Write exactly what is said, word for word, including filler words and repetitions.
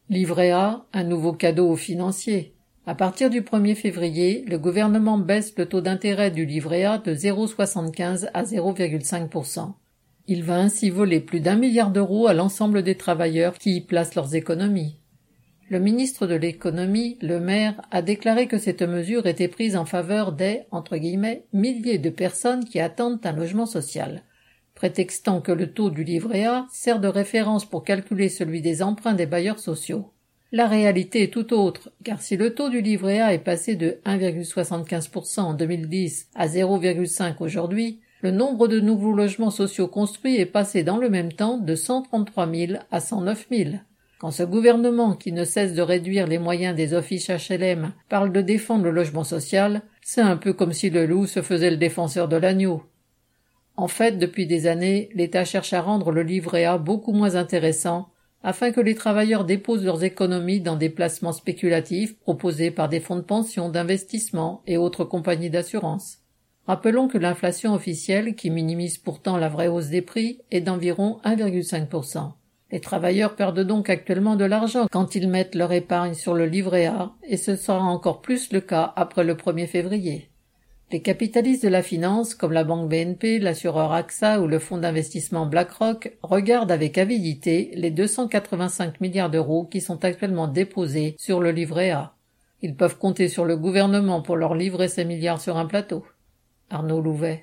Livret A, un nouveau cadeau aux financiers. À partir du premier février, le gouvernement baisse le taux d'intérêt du livret A de zéro virgule soixante-quinze à zéro virgule cinq pour cent. Il va ainsi voler plus d'un milliard d'euros à l'ensemble des travailleurs qui y placent leurs économies. Le ministre de l'économie, Le Maire, a déclaré que cette mesure était prise en faveur des, entre guillemets, milliers de personnes qui attendent un logement social, prétextant que le taux du livret A sert de référence pour calculer celui des emprunts des bailleurs sociaux. La réalité est tout autre, car si le taux du livret A est passé de un virgule soixante-quinze pour cent en deux mille dix à zéro virgule cinq aujourd'hui, le nombre de nouveaux logements sociaux construits est passé dans le même temps de cent trente-trois mille à cent neuf mille. Quand ce gouvernement, qui ne cesse de réduire les moyens des offices H L M, parle de défendre le logement social, c'est un peu comme si le loup se faisait le défenseur de l'agneau. En fait, depuis des années, l'État cherche à rendre le livret A beaucoup moins intéressant, afin que les travailleurs déposent leurs économies dans des placements spéculatifs proposés par des fonds de pension, d'investissement et autres compagnies d'assurance. Rappelons que l'inflation officielle, qui minimise pourtant la vraie hausse des prix, est d'environ un virgule cinq pour cent. Les travailleurs perdent donc actuellement de l'argent quand ils mettent leur épargne sur le livret A, et ce sera encore plus le cas après le premier février. Les capitalistes de la finance, comme la banque B N P, l'assureur A X A ou le fonds d'investissement BlackRock, regardent avec avidité les deux cent quatre-vingt-cinq milliards d'euros qui sont actuellement déposés sur le livret A. Ils peuvent compter sur le gouvernement pour leur livrer ces milliards sur un plateau. Arnaud Louvet.